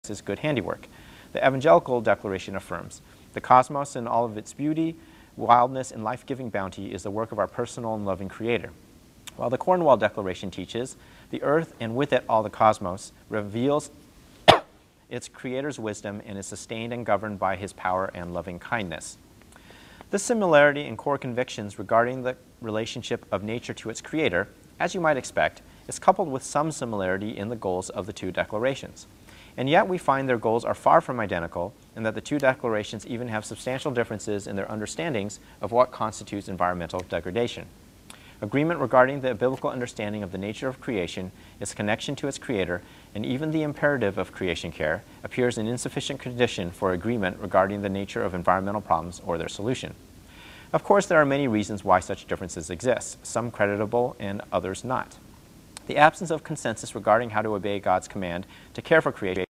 is good handiwork. The Evangelical Declaration affirms, "The cosmos in all of its beauty, wildness, and life-giving bounty is the work of our personal and loving Creator." While the Cornwall Declaration teaches, "The earth, and with it all the cosmos, reveals its Creator's wisdom and is sustained and governed by His power and loving kindness." This similarity in core convictions regarding the relationship of nature to its Creator, as you might expect, is coupled with some similarity in the goals of the two declarations. And yet we find their goals are far from identical, and that the two declarations even have substantial differences in their understandings of what constitutes environmental degradation. Agreement regarding the biblical understanding of the nature of creation, its connection to its Creator, and even the imperative of creation care appears an insufficient condition for agreement regarding the nature of environmental problems or their solution. Of course, there are many reasons why such differences exist, some creditable and others not. The absence of consensus regarding how to obey God's command to care for creation